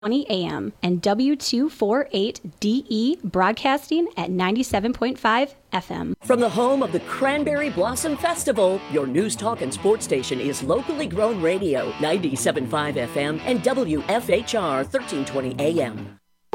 20 a.m. and W248DE broadcasting at 97.5 FM. From the home of the Cranberry Blossom Festival, your news, talk, and sports station is locally grown radio, 97.5 FM and WFHR 1320 AM.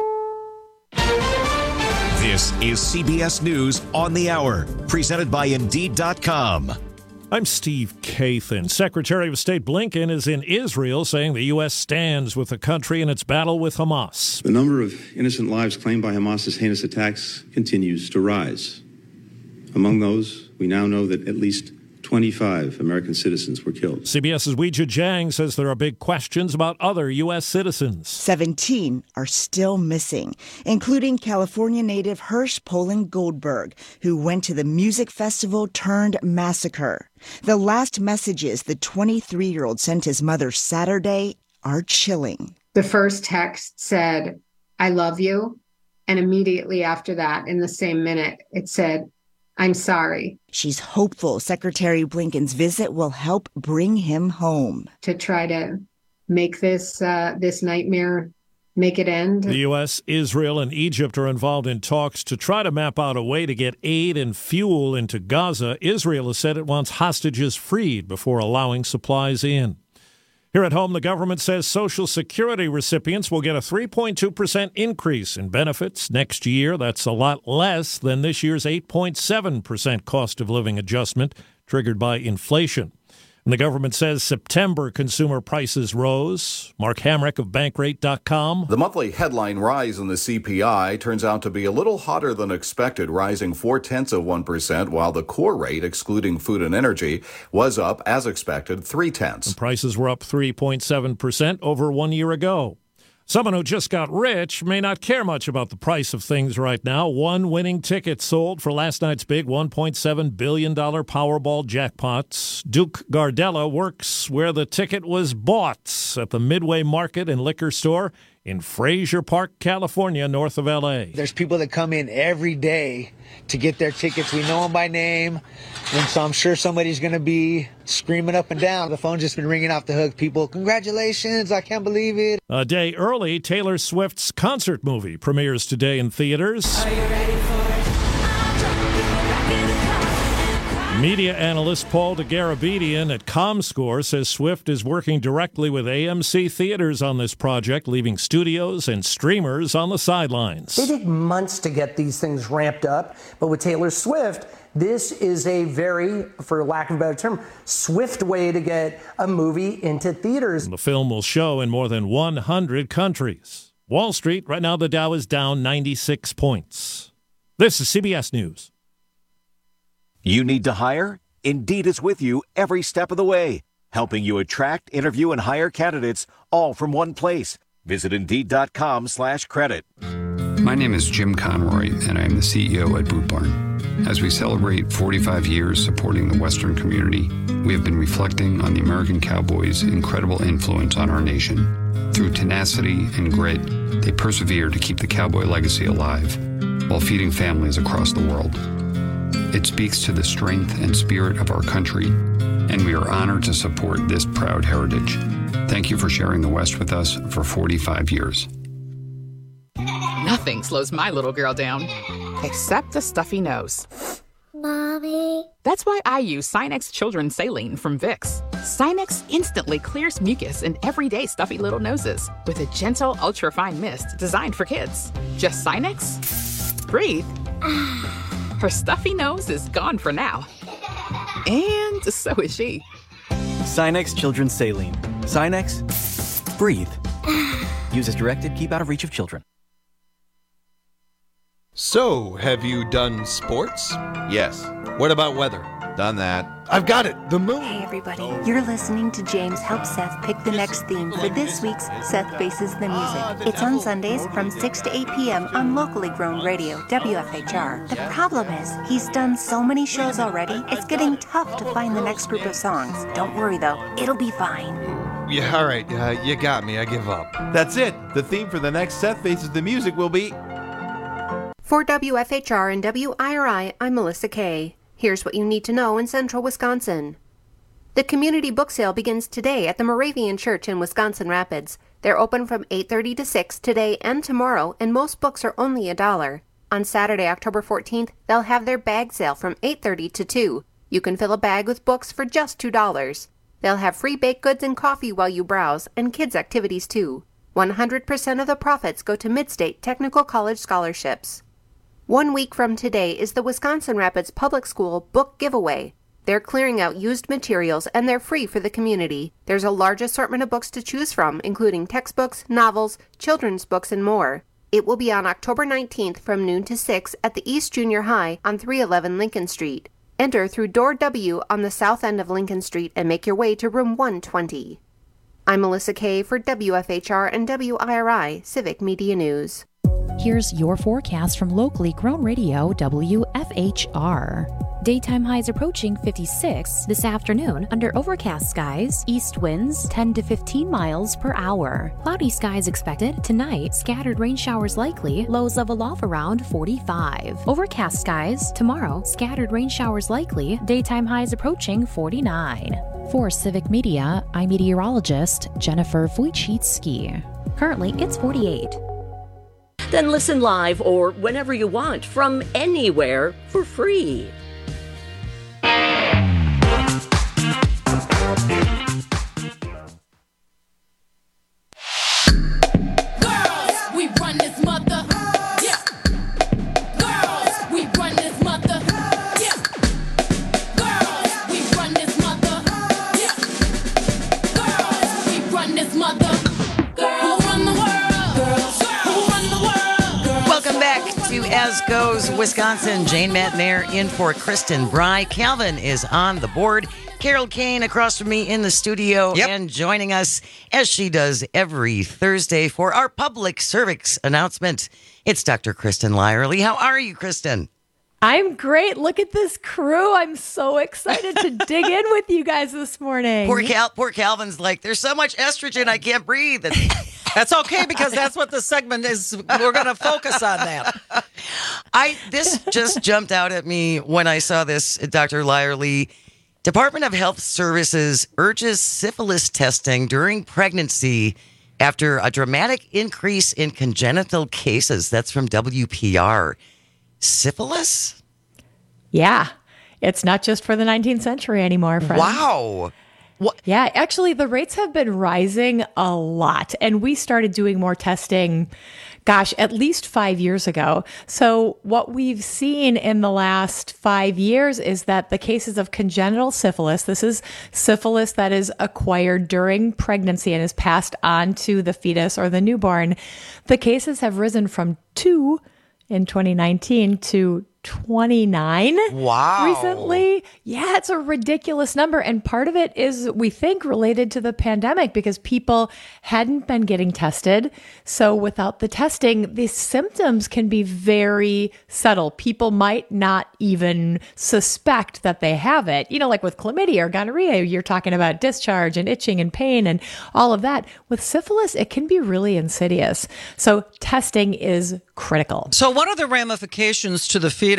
This is CBS News on the Hour, presented by Indeed.com. I'm Steve Kathan. Secretary of State Blinken is in Israel saying the U.S. stands with the country in its battle with Hamas. The number of innocent lives claimed by Hamas's heinous attacks continues to rise. Among those, we now know that at least 25 American citizens were killed. CBS's Weijia Jiang says there are big questions about other U.S. citizens. 17 are still missing, including California native Hirsch Poland Goldberg, who went to the music festival turned massacre. The last messages the 23-year-old sent his mother Saturday are chilling. The first text said, "I love you." And immediately after that, in the same minute, it said, "I'm sorry." She's hopeful Secretary Blinken's visit will help bring him home. To try to make this nightmare, make it end. The U.S., Israel, and Egypt are involved in talks to try to map out a way to get aid and fuel into Gaza. Israel has said it wants hostages freed before allowing supplies in. Here at home, the government says Social Security recipients will get a 3.2% increase in benefits next year. That's a lot less than this year's 8.7% cost of living adjustment triggered by inflation. And the government says September consumer prices rose. Mark Hamrick of Bankrate.com. The monthly headline rise in the CPI turns out to be a little hotter than expected, rising 0.4%, while the core rate, excluding food and energy, was up, as expected, 0.3%. The prices were up 3.7% over 1 year ago. Someone who just got rich may not care much about the price of things right now. One winning ticket sold for last night's big $1.7 billion Powerball jackpots. Duke Gardella works where the ticket was bought at the Midway Market and Liquor Store in Frazier Park, California, north of L.A. There's people that come in every day to get their tickets. We know them by name, and so I'm sure somebody's going to be screaming up and down. The phone's just been ringing off the hook. People, congratulations, I can't believe it. A day early, Taylor Swift's concert movie premieres today in theaters. Are you ready for it? Media analyst Paul DeGarabedian at ComScore says Swift is working directly with AMC Theaters on this project, leaving studios and streamers on the sidelines. They take months to get these things ramped up, but with Taylor Swift, this is a very, for lack of a better term, swift way to get a movie into theaters. The film will show in more than 100 countries. Wall Street, right now the Dow is down 96 points. This is CBS News. You need to hire? Indeed is with you every step of the way, helping you attract, interview, and hire candidates all from one place. Visit Indeed.com/credit. My name is Jim Conroy, and I am the CEO at Boot Barn. As we celebrate 45 years supporting the Western community, we have been reflecting on the American Cowboys' incredible influence on our nation. Through tenacity and grit, they persevere to keep the Cowboy legacy alive while feeding families across the world. It speaks to the strength and spirit of our country, and we are honored to support this proud heritage. Thank you for sharing the West with us for 45 years. Nothing slows my little girl down, except a stuffy nose. Mommy. That's why I use Sinex Children's Saline from Vicks. Sinex instantly clears mucus in everyday stuffy little noses with a gentle, ultra-fine mist designed for kids. Just Sinex? Breathe. Her stuffy nose is gone for now. And so is she. Sinex Children's Saline. Sinex, breathe. Use as directed, keep out of reach of children. So, have you done sports? Yes. What about weather? Done that. I've got it, the moon. Hey everybody, you're listening to James help Seth pick the next theme for this week's Seth Faces the Music. It's on Sundays from 6 to 8 p.m. on locally grown radio, WFHR. The problem is, he's done so many shows already, it's getting tough to find the next group of songs. Don't worry though, it'll be fine. Yeah, all right, you got me, I give up. That's it. The theme for the next Seth Faces the Music will be... For WFHR and WIRI, I'm Melissa Kay. Here's what you need to know in central Wisconsin. The community book sale begins today at the Moravian Church in Wisconsin Rapids. They're open from 8:30 to 6 today and tomorrow, and most books are only $1. On Saturday, October 14th, they'll have their bag sale from 8:30 to 2. You can fill a bag with books for just $2. They'll have free baked goods and coffee while you browse, and kids' activities too. 100% of the profits go to Midstate Technical College scholarships. 1 week from today is the Wisconsin Rapids Public School Book Giveaway. They're clearing out used materials, and they're free for the community. There's a large assortment of books to choose from, including textbooks, novels, children's books, and more. It will be on October 19th from noon to 6 at the East Junior High on 311 Lincoln Street. Enter through Door W on the south end of Lincoln Street and make your way to room 120. I'm Melissa Kay for WFHR and WIRI Civic Media News. Here's your forecast from locally grown radio WFHR. Daytime highs approaching 56 this afternoon under overcast skies, east winds 10 to 15 miles per hour. Cloudy skies expected tonight, scattered rain showers likely, lows level off around 45. Overcast skies tomorrow, scattered rain showers likely, daytime highs approaching 49. For Civic Media, I'm meteorologist Jennifer Wojcicki. Currently, it's 48. Then listen live or whenever you want from anywhere for free. As goes Wisconsin, Jane Matnair in for Kristen Bry. Calvin is on the board. Carol Kane across from me in the studio and joining us as she does every Thursday for our public service announcement. It's Dr. Kristen Lyerly. How are you, Kristen? I'm great. Look at this crew. I'm so excited to dig in with you guys this morning. Poor Calvin's like, there's so much estrogen, I can't breathe. That's okay, because that's what the segment is. We're going to focus on that. This just jumped out at me when I saw this, Dr. Lyerly. Department of Health Services urges syphilis testing during pregnancy after a dramatic increase in congenital cases. That's from WPR. Syphilis? Yeah. It's not just for the 19th century anymore, friends. Wow. What? Yeah, actually, the rates have been rising a lot. And we started doing more testing, at least 5 years ago. So what we've seen in the last 5 years is that the cases of congenital syphilis, this is syphilis that is acquired during pregnancy and is passed on to the fetus or the newborn, the cases have risen from 2 in 2019 to 29 recently. Yeah, it's a ridiculous number. And part of it is, we think, related to the pandemic because people hadn't been getting tested. So without the testing, these symptoms can be very subtle. People might not even suspect that they have it. You know, like with chlamydia or gonorrhea, you're talking about discharge and itching and pain and all of that. With syphilis, it can be really insidious. So testing is critical. So what are the ramifications to the fetus?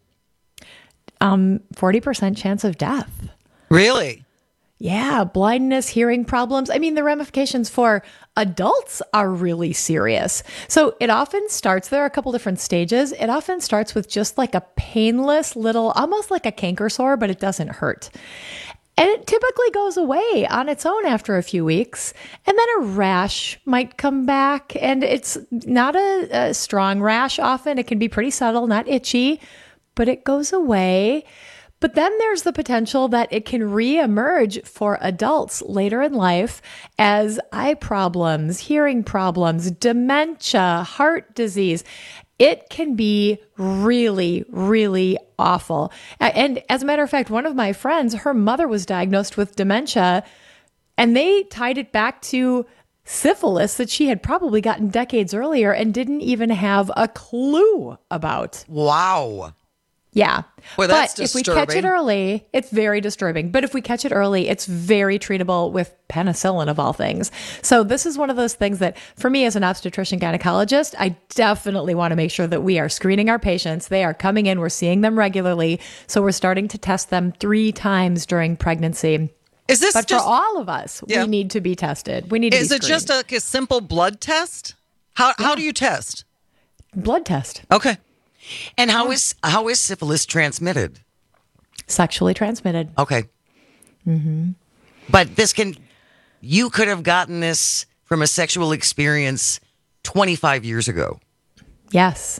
40% chance of death. Really? Yeah, blindness, hearing problems. I mean, the ramifications for adults are really serious. So it often starts, there are a couple different stages. It often starts with just like a painless little, almost like a canker sore, but it doesn't hurt. And it typically goes away on its own after a few weeks. And then a rash might come back, and it's not a strong rash often. It can be pretty subtle, not itchy, but it goes away. But then there's the potential that it can reemerge for adults later in life as eye problems, hearing problems, dementia, heart disease. It can be really, really awful. And as a matter of fact, one of my friends, her mother was diagnosed with dementia, and they tied it back to syphilis that she had probably gotten decades earlier and didn't even have a clue about. Wow. Yeah. Well, that's but if we catch it early, it's very disturbing. But if we catch it early, it's very treatable with penicillin of all things. So this is one of those things that for me as an obstetrician gynecologist, I definitely want to make sure that we are screening our patients. They are coming in, we're seeing them regularly. So we're starting to test them 3 times during pregnancy. Is this but just for all of us, we need to be tested. We need to Is be it just a simple blood test? How do you test? Blood test. Okay. And how is syphilis transmitted? Sexually transmitted. Okay. Mm-hmm. But you could have gotten this from a sexual experience 25 years ago. Yes.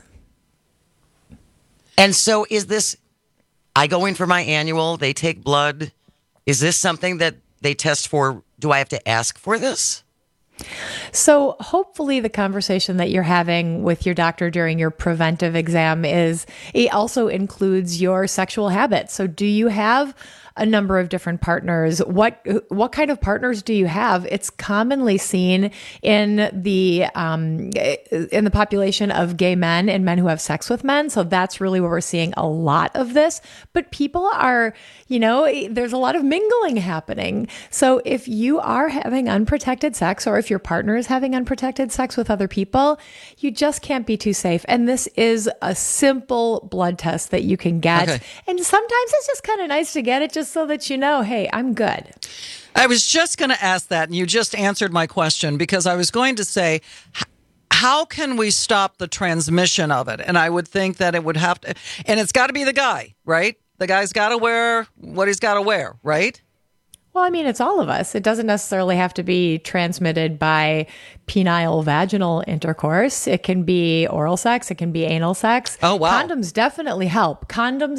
And so is this, I go in for my annual, they take blood. Is this something that they test for? Do I have to ask for this? So hopefully the conversation that you're having with your doctor during your preventive exam it also includes your sexual habits. So do you have a number of different partners? What kind of partners do you have? It's commonly seen in the population of gay men and men who have sex with men. So that's really where we're seeing a lot of this. But people are, there's a lot of mingling happening. So if you are having unprotected sex, or if your partner is having unprotected sex with other people, you just can't be too safe. And this is a simple blood test that you can get. Okay. And sometimes it's just kind of nice to get it just so that hey, I'm good. I was just going to ask that, and you just answered my question, because I was going to say, how can we stop the transmission of it? And I would think that it would have to, and it's got to be the guy, right? The guy's got to wear what he's got to wear, right? Well, I mean, it's all of us. It doesn't necessarily have to be transmitted by penile vaginal intercourse. It can be oral sex. It can be anal sex. Oh, wow. Condoms definitely help.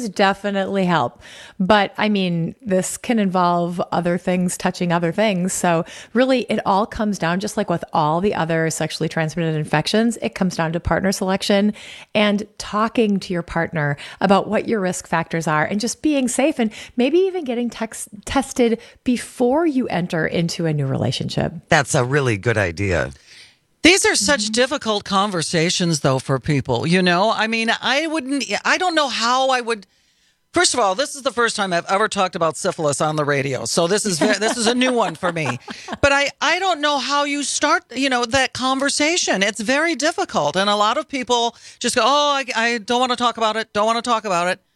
But I mean, this can involve other things touching other things. So really, it all comes down, just like with all the other sexually transmitted infections, it comes down to partner selection and talking to your partner about what your risk factors are and just being safe, and maybe even getting tested before you enter into a new relationship. That's a really good idea. These are such difficult conversations, though, for people. I mean, I don't know how I would. First of all, this is the first time I've ever talked about syphilis on the radio. So this is a new one for me. But I don't know how you start, that conversation. It's very difficult. And a lot of people just go, oh, I don't want to talk about it. Don't want to talk about it.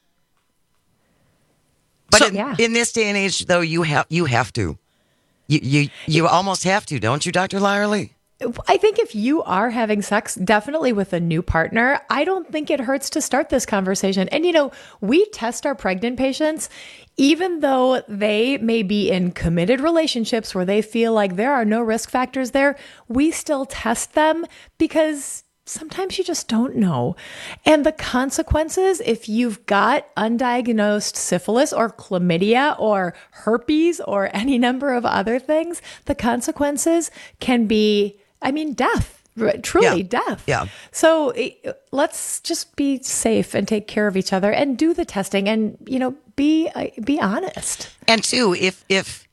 But in this day and age, though, you have to. You almost have to, don't you, Dr. Lyerly? I think if you are having sex, definitely with a new partner, I don't think it hurts to start this conversation. And, we test our pregnant patients, even though they may be in committed relationships where they feel like there are no risk factors there, we still test them because sometimes you just don't know. And the consequences, if you've got undiagnosed syphilis or chlamydia or herpes or any number of other things, the consequences can be, death, truly death. Yeah. So let's just be safe and take care of each other and do the testing and, be honest. And two, if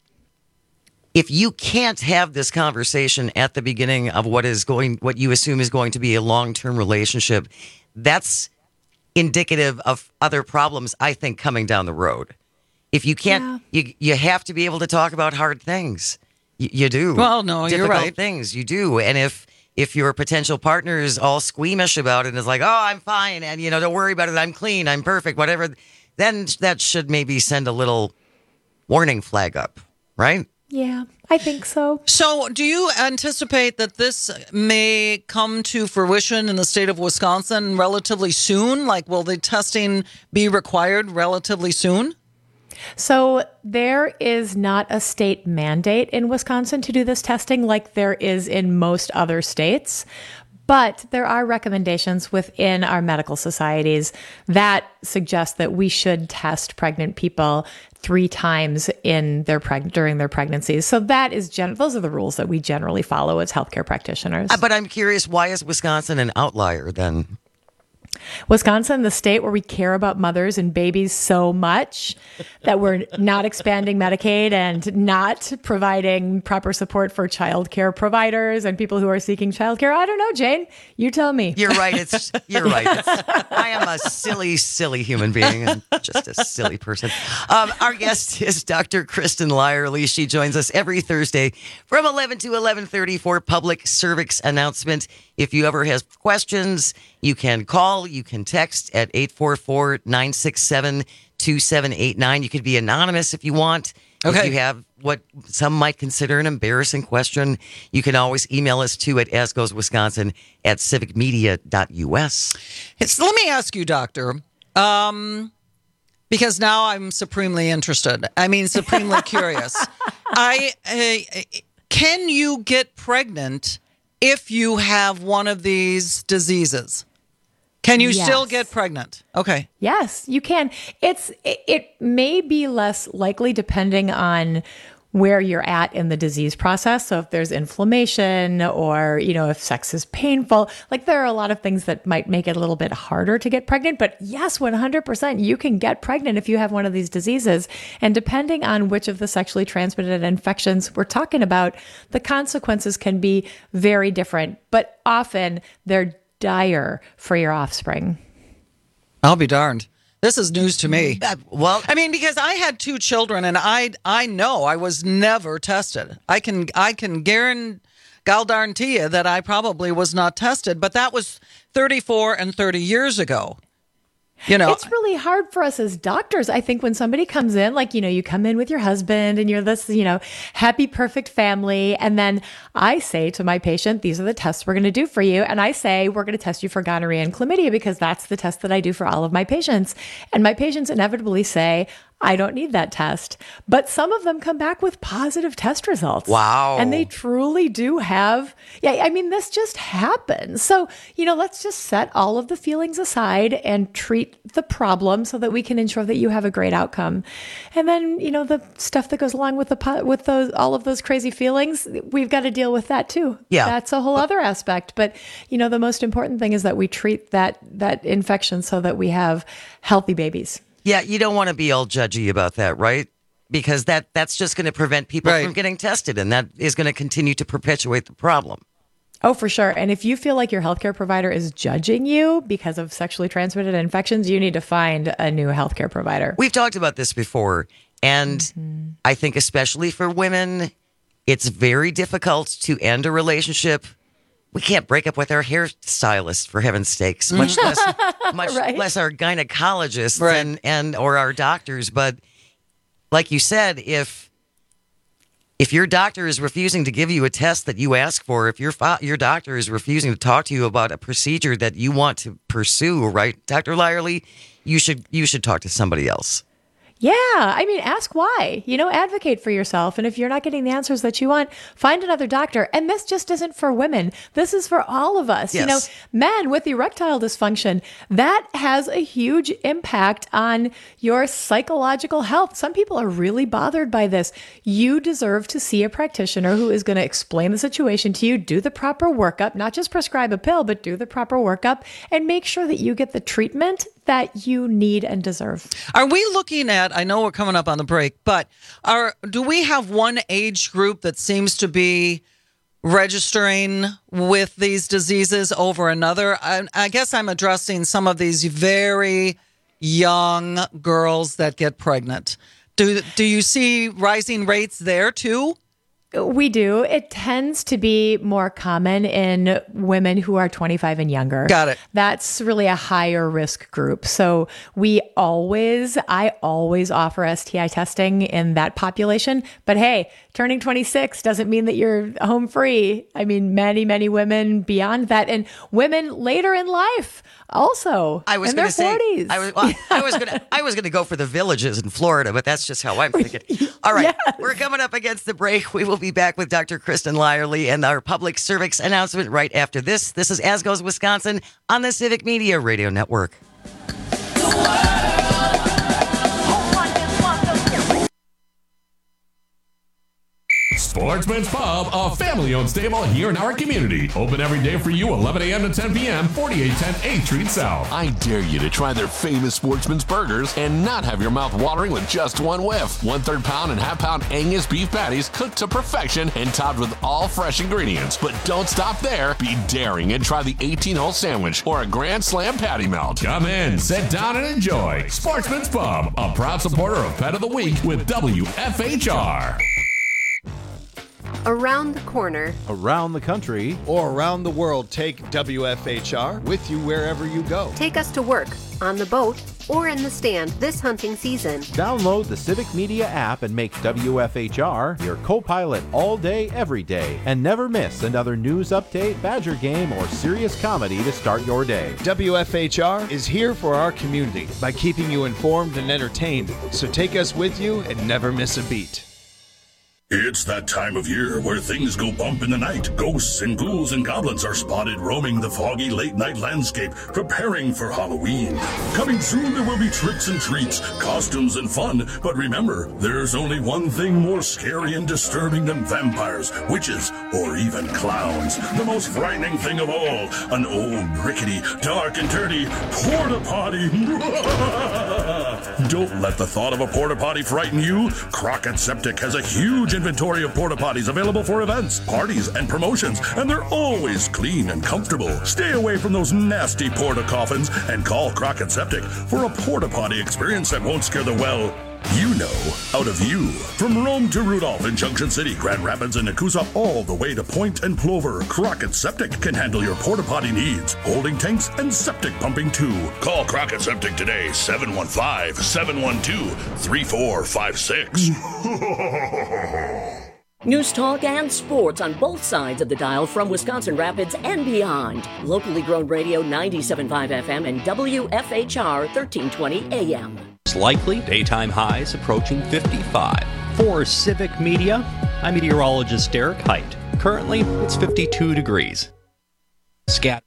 you can't have this conversation at the beginning of what you assume is going to be a long-term relationship, that's indicative of other problems, I think, coming down the road. If you can't, you have to be able to talk about hard things. You do. Well, no, you're right. Difficult things, you do. And if your potential partner is all squeamish about it and is like, oh, I'm fine, and, don't worry about it, I'm clean, I'm perfect, whatever, then that should maybe send a little warning flag up, right? Yeah, I think so. So do you anticipate that this may come to fruition in the state of Wisconsin relatively soon? Like, will the testing be required relatively soon? So there is not a state mandate in Wisconsin to do this testing like there is in most other states. But there are recommendations within our medical societies that suggest that we should test pregnant people 3 times in during their pregnancies. So that is those are the rules that we generally follow as healthcare practitioners. But I'm curious, why is Wisconsin an outlier then? Wisconsin, the state where we care about mothers and babies so much that we're not expanding Medicaid and not providing proper support for child care providers and people who are seeking child care. I don't know, Jane. You tell me. You're right. You're right. I am a silly, silly human being. I'm just a silly person. Our guest is Dr. Kristen Lyerly. She joins us every Thursday from 11 to 11:30 for public service announcement. If you ever have questions, you can call, you can text at 844-967-2789. You could be anonymous if you want. If you have what some might consider an embarrassing question, you can always email us too at asgoeswisconsin@civicmedia.us. So let me ask you, Doctor, because now I'm supremely interested. I mean, supremely curious. Can you get pregnant if you have one of these diseases? Can you still get pregnant? Okay. Yes, you can. It may be less likely depending on where you're at in the disease process. So if there's inflammation or, if sex is painful, like there are a lot of things that might make it a little bit harder to get pregnant. But yes, 100%, you can get pregnant if you have one of these diseases. And depending on which of the sexually transmitted infections we're talking about, the consequences can be very different, but often they're dire for your offspring. I'll be darned. This is news to me. Well, I mean, because I had 2 children, and I know I was never tested. I can guarantee you that I probably was not tested, but that was 34 and 30 years ago. It's really hard for us as doctors. I think when somebody comes in, like, you come in with your husband and you're this, happy, perfect family. And then I say to my patient, these are the tests we're going to do for you. And I say, we're going to test you for gonorrhea and chlamydia because that's the test that I do for all of my patients. And my patients inevitably say, I don't need that test. But some of them come back with positive test results. Wow. And they truly do have, this just happens. So, let's just set all of the feelings aside and treat the problem so that we can ensure that you have a great outcome. And then, the stuff that goes along with all of those crazy feelings, we've got to deal with that too. Yeah. That's a whole other aspect. But, the most important thing is that we treat that infection so that we have healthy babies. Yeah, you don't want to be all judgy about that, right? Because that's just going to prevent people from getting tested, and that is going to continue to perpetuate the problem. Oh, for sure. And if you feel like your healthcare provider is judging you because of sexually transmitted infections, you need to find a new healthcare provider. We've talked about this before, and I think especially for women, it's very difficult to end a relationship. We can't break up with our hairstylist, for heaven's sakes, much less our gynecologists and or our doctors. But like you said, if your doctor is refusing to give you a test that you ask for, if your doctor is refusing to talk to you about a procedure that you want to pursue, right, Dr. Lyerly, you should talk to somebody else. Yeah. Ask why, advocate for yourself. And if you're not getting the answers that you want, find another doctor. And this just isn't for women. This is for all of us. Yes. Men with erectile dysfunction, that has a huge impact on your psychological health. Some people are really bothered by this. You deserve to see a practitioner who is going to explain the situation to you, do the proper workup, not just prescribe a pill, but do the proper workup and make sure that you get the treatment that you need and deserve. Are we looking at, I know we're coming up on the break, but do we have one age group that seems to be registering with these diseases over another? I guess I'm addressing some of these very young girls that get pregnant. Do you see rising rates there too? We do. It tends to be more common in women who are 25 and younger. Got it. That's really a higher risk group. So I always offer STI testing in that population. But hey, turning 26 doesn't mean that you're home free. Many, many women beyond that, and women later in life also. I was in their 40s. I was going to go for the villages in Florida, but that's just how I'm thinking. All right, We're coming up against the break. We will be back with Dr. Kristen Lyerly and our public service announcement right after this. This is As Goes Wisconsin on the Civic Media Radio Network. Sportsman's Pub, a family-owned stable here in our community. Open every day for you, 11 a.m. to 10 p.m., 4810 8th Street South. I dare you to try their famous Sportsman's Burgers and not have your mouth watering with just one whiff. 1/3 pound and half-pound Angus beef patties cooked to perfection and topped with all fresh ingredients. But don't stop there. Be daring and try the 18-hole sandwich or a Grand Slam patty melt. Come in, sit down, and enjoy. Sportsman's Pub, a proud supporter of Pet of the Week with WFHR. Around the corner, around the country, or around the world, take WFHR with you wherever you go. Take us to work, on the boat, or in the stand this hunting season. Download the Civic Media app and make WFHR your co-pilot all day, every day. And never miss another news update, Badger game, or serious comedy to start your day. WFHR is here for our community by keeping you informed and entertained. So take us with you and never miss a beat. It's that time of year where things go bump in the night. Ghosts and ghouls and goblins are spotted roaming the foggy late-night landscape, preparing for Halloween. Coming soon, there will be tricks and treats, costumes and fun. But remember, there's only one thing more scary and disturbing than vampires, witches, or even clowns. The most frightening thing of all, an old, rickety, dark and dirty porta-potty. Don't let the thought of a porta-potty frighten you. Crockett Septic has a huge inventory of porta potties available for events, parties, and promotions, and they're always clean and comfortable. Stay away from those nasty porta coffins and call Crockett Septic for a porta potty experience that won't scare the out of you. From Rome to Rudolph in Junction City, Grand Rapids, and Nakusa, all the way to Point and Plover, Crockett Septic can handle your porta potty needs, holding tanks and septic pumping too. Call Crockett Septic today, 715-712-3456. News talk and sports on both sides of the dial from Wisconsin Rapids and beyond. Locally grown radio 97.5 FM and WFHR 1320 AM. It's likely daytime highs approaching 55. For Civic Media, I'm meteorologist Derek Height. Currently, it's 52 degrees. Scat.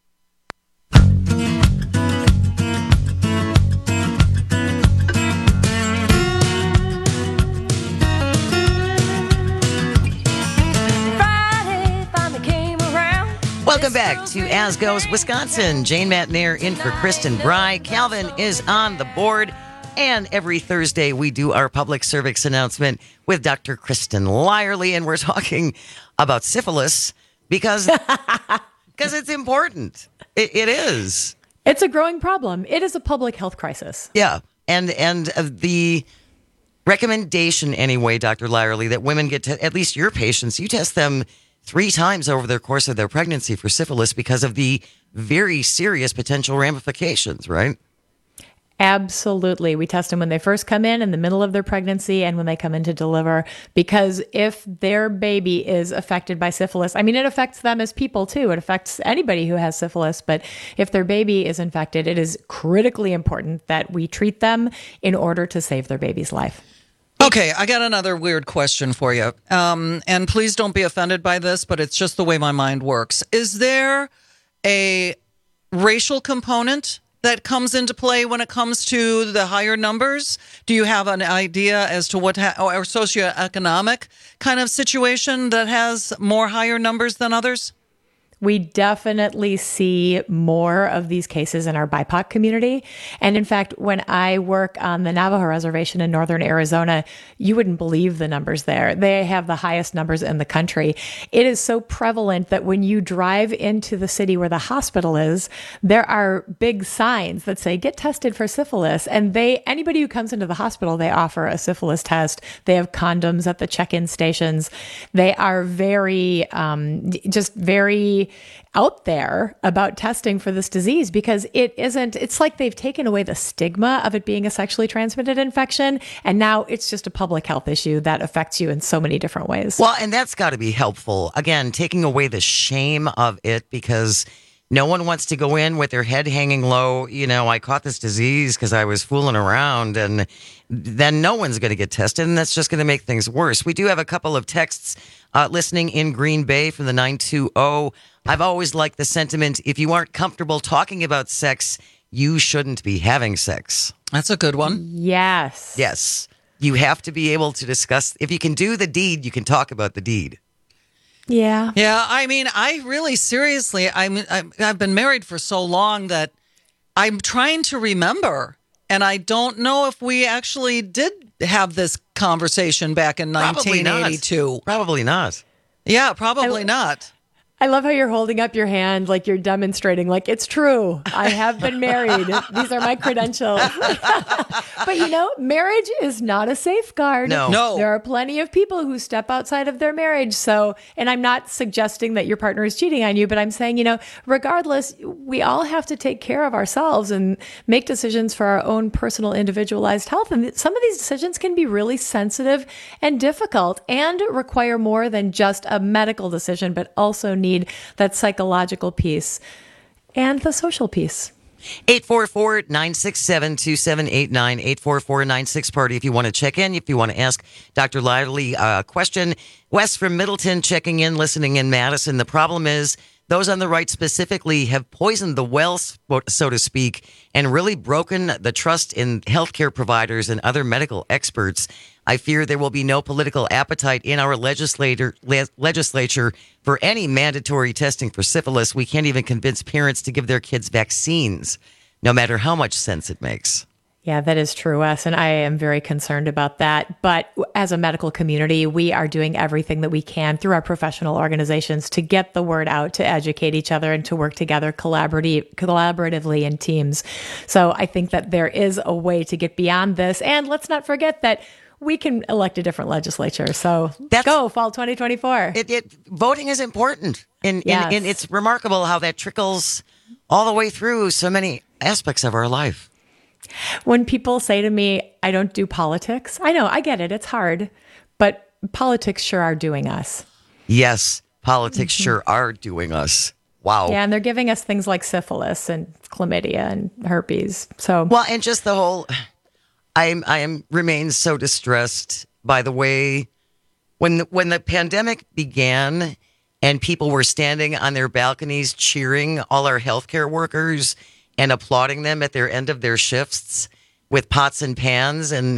Welcome back to As Goes Wisconsin. Jane Matnair in for Kristen Bry. Calvin is on the board. And every Thursday, we do our public service announcement with Dr. Kristen Lyerly. And we're talking about syphilis because it's important. It is. It's a growing problem. It is a public health crisis. Yeah. And the recommendation anyway, Dr. Lyerly, that women get to, at least your patients, you test them 3 times over the course of their pregnancy for syphilis because of the very serious potential ramifications, right? Absolutely. We test them when they first come in the middle of their pregnancy, and when they come in to deliver, because if their baby is affected by syphilis, I mean, it affects them as people too. It affects anybody who has syphilis, but if their baby is infected, it is critically important that we treat them in order to save their baby's life. Okay, I got another weird question for you. And please don't be offended by this, but it's just the way my mind works. Is there a racial component that comes into play when it comes to the higher numbers? Do you have an idea as to what or socioeconomic kind of situation that has more higher numbers than others? We definitely see more of these cases in our BIPOC community. And in fact, when I work on the Navajo Reservation in northern Arizona, you wouldn't believe the numbers there. They have the highest numbers in the country. It is so prevalent that when you drive into the city where the hospital is, there are big signs that say, get tested for syphilis. And anybody who comes into the hospital, they offer a syphilis test. They have condoms at the check-in stations. They are very, very out there about testing for this disease because it's like they've taken away the stigma of it being a sexually transmitted infection. And now it's just a public health issue that affects you in so many different ways. Well, and that's got to be helpful. Again, taking away the shame of it because no one wants to go in with their head hanging low. You know, I caught this disease because I was fooling around, and then no one's going to get tested, and that's just going to make things worse. We do have a couple of texts listening in Green Bay from the 920. I've always liked the sentiment, if you aren't comfortable talking about sex, you shouldn't be having sex. That's a good one. Yes. Yes. You have to be able to discuss. If you can do the deed, you can talk about the deed. Yeah. Yeah. I mean, I really seriously, I've been married for so long that I'm trying to remember. And I don't know if we actually did have this conversation back in 1982. Probably not. Yeah, probably not. I love how you're holding up your hand like you're demonstrating, like it's true. I have been married. These are my credentials. But marriage is not a safeguard. No. There are plenty of people who step outside of their marriage. So, and I'm not suggesting that your partner is cheating on you, but I'm saying, regardless, we all have to take care of ourselves and make decisions for our own personal individualized health. And some of these decisions can be really sensitive and difficult and require more than just a medical decision, but also need that psychological piece and the social piece. 844-967-2789, 844-96-PARTY if you want to check in, if you want to ask Dr. Lyerly a question. Wes from Middleton checking in, listening in Madison. The problem is those on the right specifically have poisoned the well, so to speak, and really broken the trust in healthcare providers and other medical experts. I fear there will be no political appetite in our legislature for any mandatory testing for syphilis. We can't even convince parents to give their kids vaccines, no matter how much sense it makes. Yeah, that is true, Wes, and I am very concerned about that. But as a medical community, we are doing everything that we can through our professional organizations to get the word out, to educate each other, and to work together collaboratively in teams. So I think that there is a way to get beyond this. And let's not forget that we can elect a different legislature. So go fall 2024. Voting is important. And it's remarkable how that trickles all the way through so many aspects of our life. When people say to me, I don't do politics, I know, I get it. It's hard, but politics sure are doing us. Yes, politics sure are doing us. Wow. Yeah, and they're giving us things like syphilis and chlamydia and herpes. So and just the whole, I remain so distressed by the way when the pandemic began and people were standing on their balconies cheering all our healthcare workers and applauding them at their end of their shifts with pots and pans and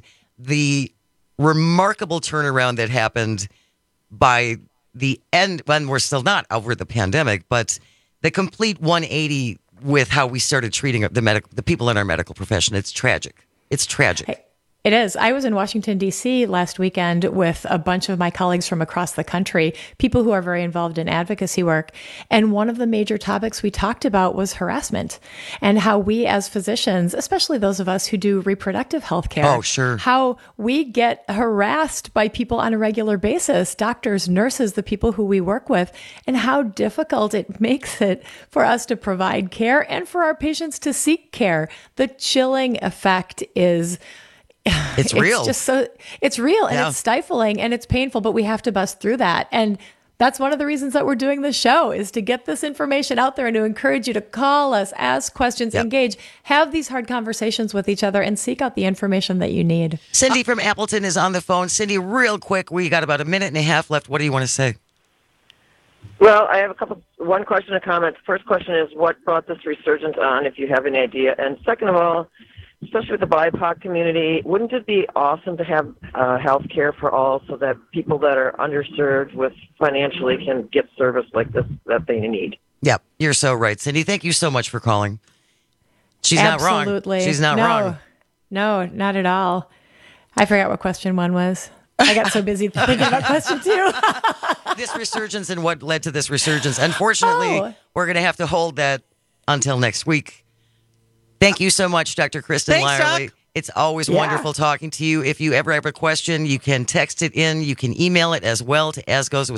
the remarkable turnaround that happened by the end, when we're still not over the pandemic, but the complete 180 with how we started treating the people in our medical profession. It's tragic. It's tragic. It is. I was in Washington, D.C. last weekend with a bunch of my colleagues from across the country, people who are very involved in advocacy work. And one of the major topics we talked about was harassment and how we as physicians, especially those of us who do reproductive health care, how we get harassed by people on a regular basis, doctors, nurses, the people who we work with, and how difficult it makes it for us to provide care and for our patients to seek care. The chilling effect is... It's real. It's real and it's stifling and it's painful, but we have to bust through that. And that's one of the reasons that we're doing this show, is to get this information out there and to encourage you to call us, ask questions, engage, have these hard conversations with each other, and seek out the information that you need. Cindy from Appleton is on the phone. Cindy, real quick, we got about a minute and a half left. What do you want to say? Well, I have one question and a comment. First question is, what brought this resurgence on, if you have any idea? And second of all, especially with the BIPOC community, wouldn't it be awesome to have health care for all so that people that are underserved financially can get service like this that they need? Yep, you're so right, Cindy. Thank you so much for calling. She's not wrong. She's not wrong. No, not at all. I forgot what question one was. I got so busy thinking about question two. This resurgence and what led to this resurgence. Unfortunately, we're going to have to hold that until next week. Thank you so much, Dr. Kristen Lyerly. Doc. It's always wonderful talking to you. If you ever have a question, you can text it in. You can email it as well to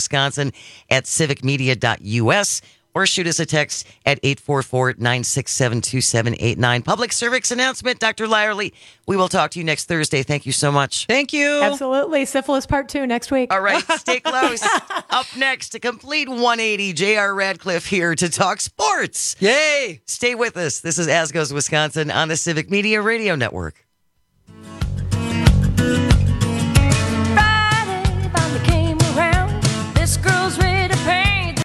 asgoeswisconsin@civicmedia.us or shoot us a text at 844-967-2789. Public service announcement, Dr. Lyerly. We will talk to you next Thursday. Thank you so much. Thank you. Absolutely. Syphilis Part 2 next week. All right, stay close. Up next, a complete 180. J.R. Radcliffe here to talk sports. Yay! Stay with us. This is As Goes Wisconsin on the Civic Media Radio Network. Friday finally came around. This girl's ready to paint.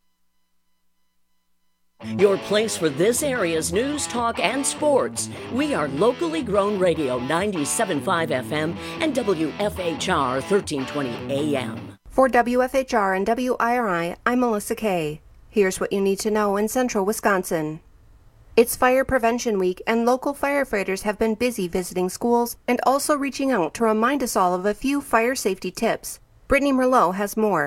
Your place for this area's news, talk, and sports. We are locally grown radio 97.5 FM and WFHR 1320 AM. For WFHR and WIRI, I'm Melissa Kay. Here's what you need to know in central Wisconsin. It's Fire Prevention Week, and local firefighters have been busy visiting schools and also reaching out to remind us all of a few fire safety tips. Brittany Merlot has more.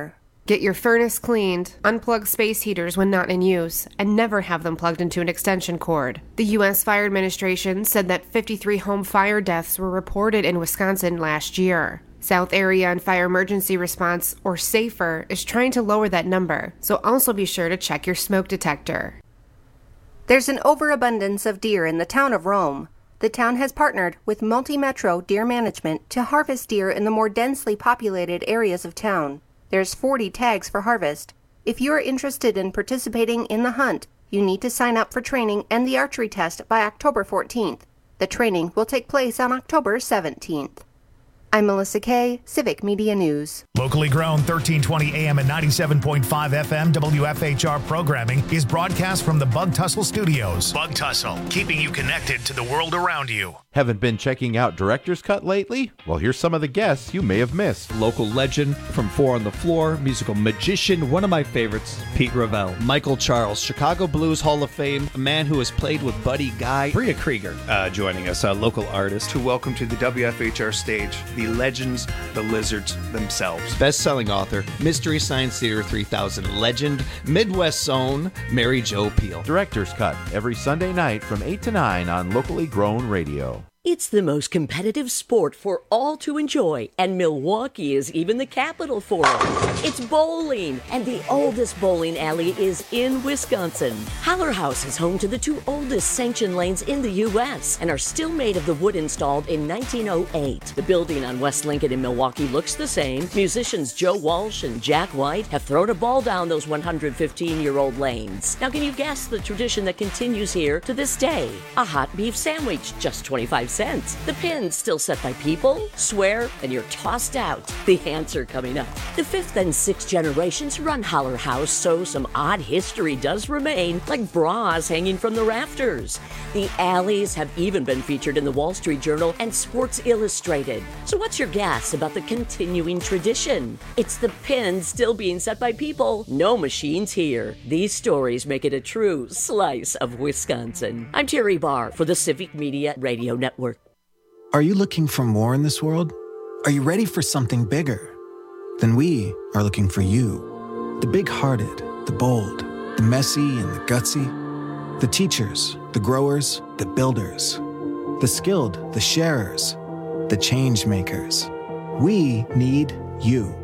Get your furnace cleaned, unplug space heaters when not in use, and never have them plugged into an extension cord. The U.S. Fire Administration said that 53 home fire deaths were reported in Wisconsin last year. South Area and Fire Emergency Response, or SAFER, is trying to lower that number, so also be sure to check your smoke detector. There's an overabundance of deer in the town of Rome. The town has partnered with Multi-Metro Deer Management to harvest deer in the more densely populated areas of town. There's 40 tags for harvest. If you are interested in participating in the hunt, you need to sign up for training and the archery test by October 14th. The training will take place on October 17th. I'm Melissa Kay, Civic Media News. Locally grown 1320 AM and 97.5 FM WFHR programming is broadcast from the Bug Tussle Studios. Bug Tussle, keeping you connected to the world around you. Haven't been checking out Director's Cut lately? Well, here's some of the guests you may have missed. Local legend from Four on the Floor, musical magician, one of my favorites, Pete Ravel. Michael Charles, Chicago Blues Hall of Fame, a man who has played with Buddy Guy. Bria Krieger joining us, a local artist. To welcome to the WFHR stage, the legends, the lizards themselves. Best-selling author, Mystery Science Theater 3000 legend, Midwest's own Mary Jo Peel. Director's Cut, every Sunday night from 8 to 9 on Locally Grown Radio. It's the most competitive sport for all to enjoy, and Milwaukee is even the capital for it. It's bowling, and the oldest bowling alley is in Wisconsin. Haller House is home to the two oldest sanctioned lanes in the U.S. and are still made of the wood installed in 1908. The building on West Lincoln in Milwaukee looks the same. Musicians Joe Walsh and Jack White have thrown a ball down those 115-year-old lanes. Now, can you guess the tradition that continues here to this day? A hot beef sandwich, just 25 cents. The pin's still set by people, swear, and you're tossed out. The answer coming up. The fifth and sixth generations run Haller House, so some odd history does remain, like bras hanging from the rafters. The alleys have even been featured in the Wall Street Journal and Sports Illustrated. So what's your guess about the continuing tradition? It's the pins still being set by people. No machines here. These stories make it a true slice of Wisconsin. I'm Terry Barr for the Civic Media Radio Network. Are you looking for more in this world? Are you ready for something bigger? Then we are looking for you. The big-hearted, the bold, the messy and the gutsy. The teachers, the growers, the builders. The skilled, the sharers, the change makers. We need you.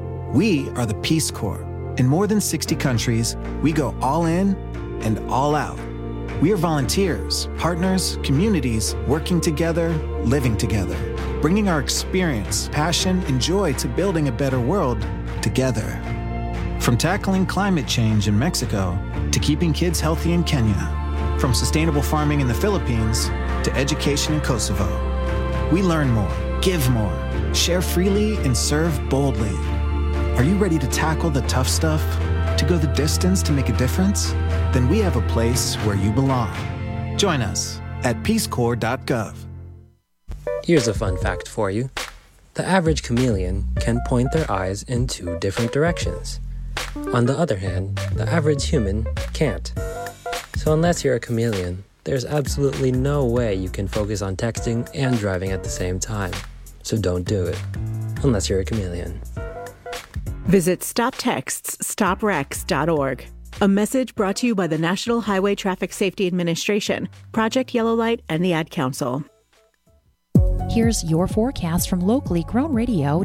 We are the Peace Corps. In more than 60 countries, we go all in and all out. We are volunteers, partners, communities, working together, living together, bringing our experience, passion, and joy to building a better world together. From tackling climate change in Mexico to keeping kids healthy in Kenya, from sustainable farming in the Philippines to education in Kosovo. We learn more, give more, share freely, and serve boldly. Are you ready to tackle the tough stuff? To go the distance to make a difference? Then we have a place where you belong. Join us at peacecorps.gov. Here's a fun fact for you. The average chameleon can point their eyes in two different directions. On the other hand, the average human can't. So unless you're a chameleon, there's absolutely no way you can focus on texting and driving at the same time. So don't do it, unless you're a chameleon. Visit StopTextsStopWrecks.org. A message brought to you by the National Highway Traffic Safety Administration, Project Yellow Light, and the Ad Council. Here's your forecast from locally grown radio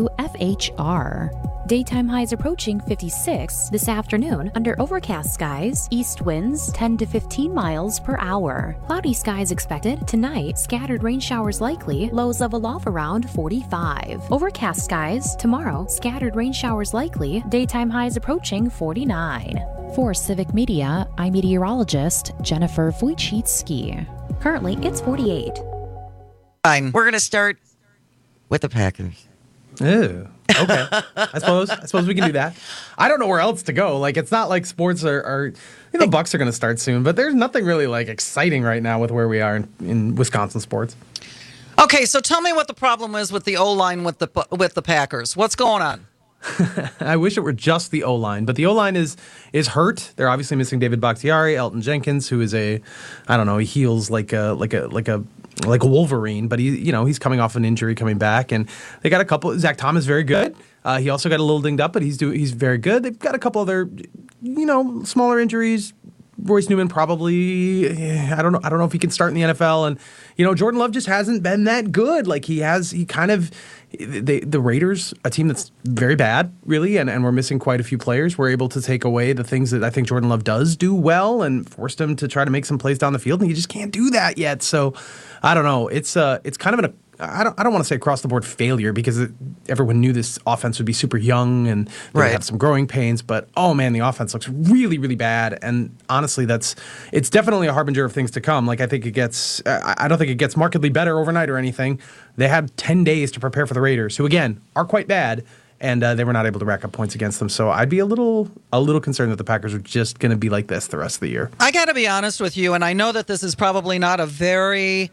WFHR. Daytime highs approaching 56 this afternoon under overcast skies, east winds 10 to 15 miles per hour. Cloudy skies expected tonight, scattered rain showers likely, lows level off around 45. Overcast skies tomorrow, scattered rain showers likely, daytime highs approaching 49. For Civic Media, I'm meteorologist Jennifer Wojcicki. Currently, it's 48. Fine. We're going to start with the Packers. Ew. Okay. I suppose we can do that. I don't know where else to go. Like, it's not like sports are the Bucks are going to start soon, but there's nothing really like exciting right now with where we are in Wisconsin sports. Okay, so tell me what the problem is with the O-line with the Packers. What's going on? I wish it were just the O-line, but the O-line is hurt. They're obviously missing David Bakhtiari, Elton Jenkins, who is he heals like a like a Wolverine, but he's coming off an injury, coming back, and they got a couple. Zach Thomas, very good. He also got a little dinged up, but he's very good. They've got a couple other, smaller injuries. Royce Newman probably, I don't know if he can start in the NFL. And, Jordan Love just hasn't been that good. Like the Raiders, a team that's very bad, really, and we're missing quite a few players. We're able to take away the things that I think Jordan Love does do well and forced him to try to make some plays down the field, and he just can't do that yet. So, I don't know. It's kind of I don't want to say across the board failure because everyone knew this offense would be super young and they would have some growing pains. But oh man, the offense looks really, really bad. And honestly, it's definitely a harbinger of things to come. Like I don't think it gets markedly better overnight or anything. They had 10 days to prepare for the Raiders, who again are quite bad, and they were not able to rack up points against them. So I'd be a little concerned that the Packers are just going to be like this the rest of the year. I got to be honest with you, and I know that this is probably not a very.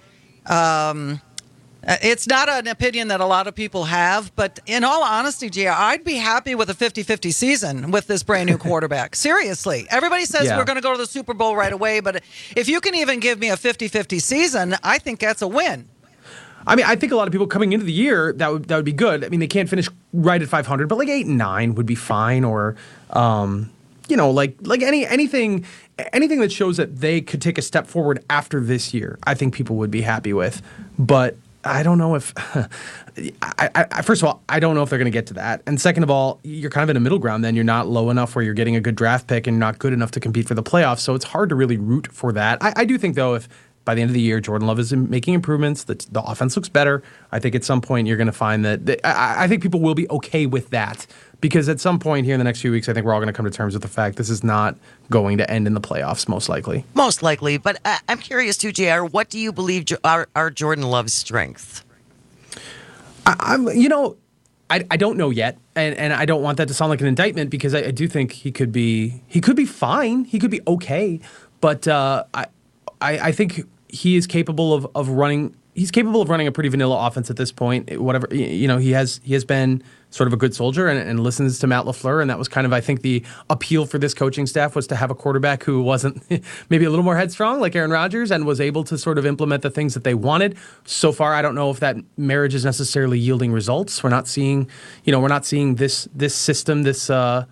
It's not an opinion that a lot of people have, but in all honesty, JR, I'd be happy with a 50-50 season with this brand new quarterback. Seriously. Everybody says we're going to go to the Super Bowl right away, but if you can even give me a 50-50 season, I think that's a win. I mean, I think a lot of people coming into the year, that would be good. I mean, they can't finish right at 500, but like 8-9 would be fine, or like anything that shows that they could take a step forward after this year, I think people would be happy with. But I don't know if first of all, I don't know if they're going to get to that. And second of all, you're kind of in a middle ground then. You're not low enough where you're getting a good draft pick and you're not good enough to compete for the playoffs. So it's hard to really root for that. I do think, though, if by the end of the year, Jordan Love is making improvements, the offense looks better, I think at some point you're going to find that I think people will be okay with that. Because at some point here in the next few weeks, I think we're all going to come to terms with the fact this is not going to end in the playoffs, most likely. Most likely. But I'm curious too, JR, what do you believe are Jordan Love's strengths? I don't know yet. And I don't want that to sound like an indictment because I do think he could be fine. He could be okay. But I think he is capable of running. He's capable of running a pretty vanilla offense at this point. Whatever, he has been sort of a good soldier and listens to Matt LaFleur, and that was kind of, I think, the appeal for this coaching staff was to have a quarterback who wasn't maybe a little more headstrong like Aaron Rodgers and was able to sort of implement the things that they wanted. So far, I don't know if that marriage is necessarily yielding results. We're not seeing this system, this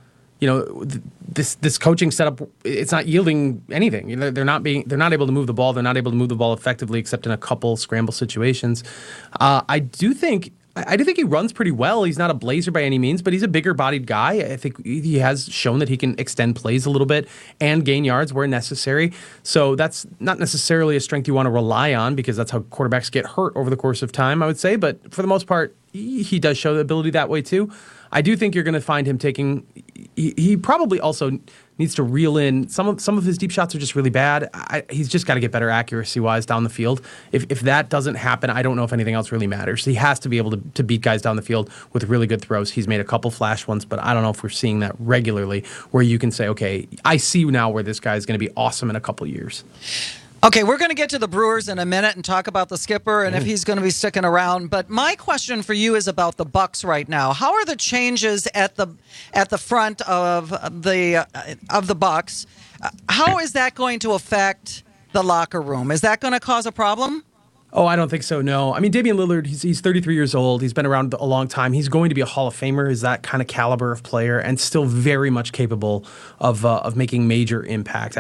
coaching setup. It's not yielding anything. They're not able to move the ball. They're not able to move the ball effectively, except in a couple scramble situations. I do think he runs pretty well. He's not a blazer by any means, but he's a bigger-bodied guy. I think he has shown that he can extend plays a little bit and gain yards where necessary. So that's not necessarily a strength you want to rely on because that's how quarterbacks get hurt over the course of time, I would say. But for the most part, he does show the ability that way too. I do think you're going to find him taking. He probably also needs to reel in some of his deep shots are just really bad. He's just got to get better accuracy wise down the field. If that doesn't happen, I don't know if anything else really matters. He has to be able to beat guys down the field with really good throws. He's made a couple flash ones, but I don't know if we're seeing that regularly where you can say, okay, I see now where this guy is going to be awesome in a couple years. Okay, we're going to get to the Brewers in a minute and talk about the skipper and if he's going to be sticking around. But my question for you is about the Bucs right now. How are the changes at the front of the Bucs? How is that going to affect the locker room? Is that going to cause a problem? Oh, I don't think so, no. I mean, Damian Lillard, he's 33 years old. He's been around a long time. He's going to be a Hall of Famer, is that kind of caliber of player, and still very much capable of making major impact.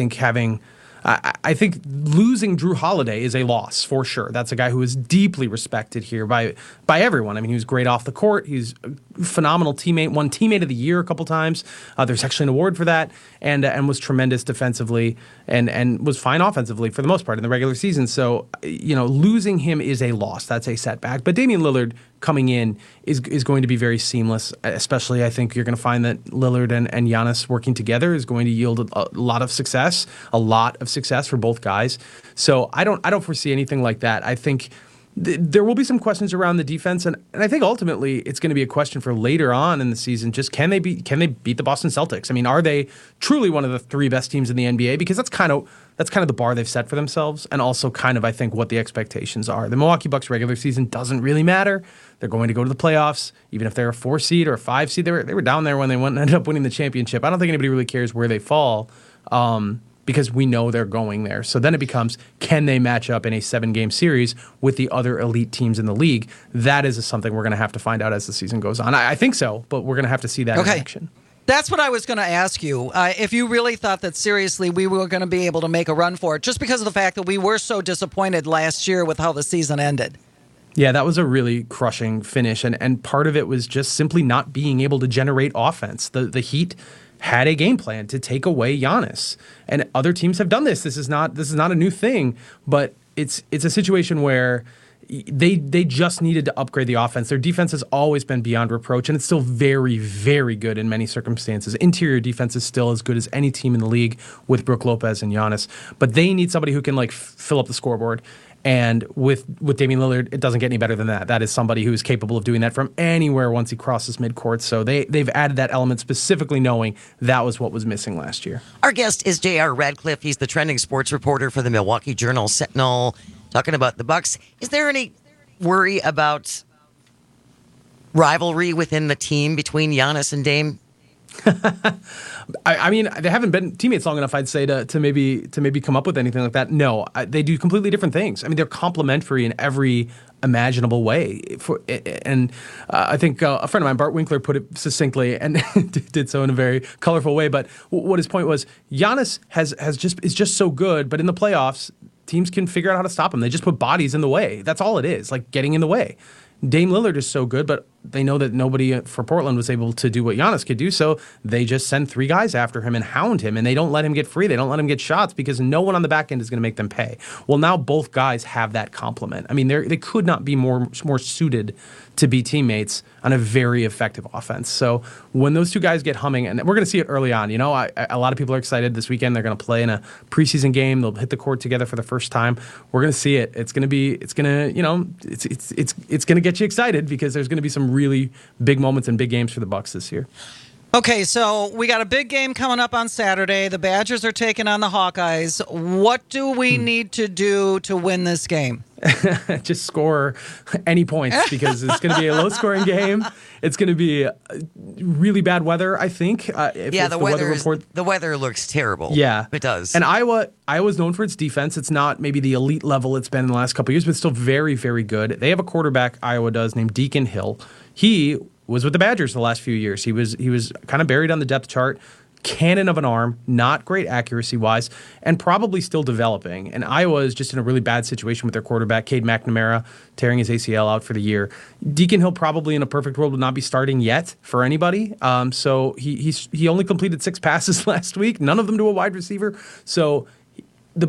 I think losing Drew Holiday is a loss for sure. That's a guy who is deeply respected here by everyone. I mean, he was great off the court. He's a phenomenal teammate, won Teammate of the Year a couple times. There's actually an award for that, and was tremendous defensively and was fine offensively for the most part in the regular season. So, losing him is a loss. That's a setback. But Damian Lillard coming in is going to be very seamless, especially I think you're going to find that Lillard and Giannis working together is going to yield a lot of success for both guys. So I don't foresee anything like that. I think there will be some questions around the defense, and I think ultimately it's going to be a question for later on in the season. Just can they beat the Boston Celtics? I mean, are they truly one of the three best teams in the NBA? Because that's kind of the bar they've set for themselves, and also kind of I think what the expectations are. The Milwaukee Bucks regular season doesn't really matter. They're going to go to the playoffs, even if they're a 4 seed or a 5 seed. They were down there when they ended up winning the championship. I don't think anybody really cares where they fall. because we know they're going there. So then it becomes, can they match up in a 7-game series with the other elite teams in the league? That is something we're going to have to find out as the season goes on. I think so, but we're going to have to see that in action. That's what I was going to ask you. If you really thought that seriously we were going to be able to make a run for it, just because of the fact that we were so disappointed last year with how the season ended. Yeah, that was a really crushing finish, and part of it was just simply not being able to generate offense. The Heat had a game plan to take away Giannis, and other teams have done this. This is not a new thing, but it's a situation where they just needed to upgrade the offense. Their defense has always been beyond reproach, and it's still very, very good in many circumstances. Interior defense is still as good as any team in the league with Brook Lopez and Giannis, but they need somebody who can fill up the scoreboard. And with Damian Lillard, it doesn't get any better than that. That is somebody who is capable of doing that from anywhere once he crosses midcourt. So they've added that element specifically knowing that was what was missing last year. Our guest is J.R. Radcliffe. He's the trending sports reporter for the Milwaukee Journal-Sentinel, talking about the Bucks. Is there any worry about rivalry within the team between Giannis and Dame? I mean, they haven't been teammates long enough, I'd say, to maybe come up with anything like that. No, they do completely different things. I mean, they're complementary in every imaginable way. I think a friend of mine, Bart Winkler, put it succinctly and did so in a very colorful way. But what his point was, Giannis is just so good, but in the playoffs, teams can figure out how to stop him. They just put bodies in the way. That's all it is, like getting in the way. Dame Lillard is so good, but they know that nobody for Portland was able to do what Giannis could do, so they just send 3 guys after him and hound him, and they don't let him get free. They don't let him get shots because no one on the back end is going to make them pay. Well, now both guys have that complement. I mean, they could not be more suited to be teammates on a very effective offense. So when those two guys get humming, and we're going to see it early on, a lot of people are excited this weekend. They're going to play in a preseason game. They'll hit the court together for the first time. We're going to see it. It's going to get you excited because there's going to be some really big moments and big games for the Bucks this year. Okay, so we got a big game coming up on Saturday. The Badgers are taking on the Hawkeyes. What do we need to do to win this game? Just score any points because it's going to be a low-scoring game. It's going to be really bad weather, I think. The weather looks terrible. Yeah, it does. And Iowa's known for its defense. It's not maybe the elite level it's been in the last couple of years, but it's still very, very good. They have a quarterback, Iowa does, named Deacon Hill. He was with the Badgers the last few years. He was kind of buried on the depth chart. Cannon of an arm, not great accuracy-wise, and probably still developing. And Iowa is just in a really bad situation with their quarterback, Cade McNamara, tearing his ACL out for the year. Deacon Hill probably in a perfect world would not be starting yet for anybody. So he only completed 6 passes last week, none of them to a wide receiver. So the